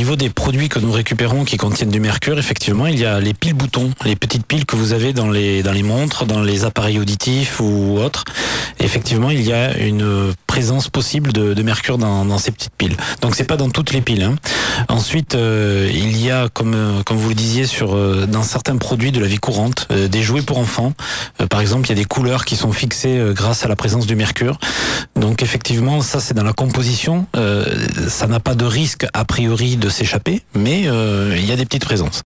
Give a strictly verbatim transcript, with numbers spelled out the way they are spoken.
niveau des produits que nous récupérons qui contiennent du mercure, effectivement, il y a les piles boutons, les petites piles que vous avez dans les dans les montres, dans les appareils auditifs ou autres. Et effectivement, il y a une présence possible de, de mercure dans, dans ces petites piles. Donc c'est pas dans toutes les piles. Hein. Ensuite, euh, il y a, comme comme vous le disiez, sur euh, dans certains produits de la vie courante, euh, des jouets pour enfants. Euh, par exemple, il y a des couleurs qui sont fixées euh, grâce à la présence du mercure. Donc effectivement, ça c'est dans la composition. Euh, ça n'a pas de risque a priori de s'échapper, mais euh, il y a des petites présences.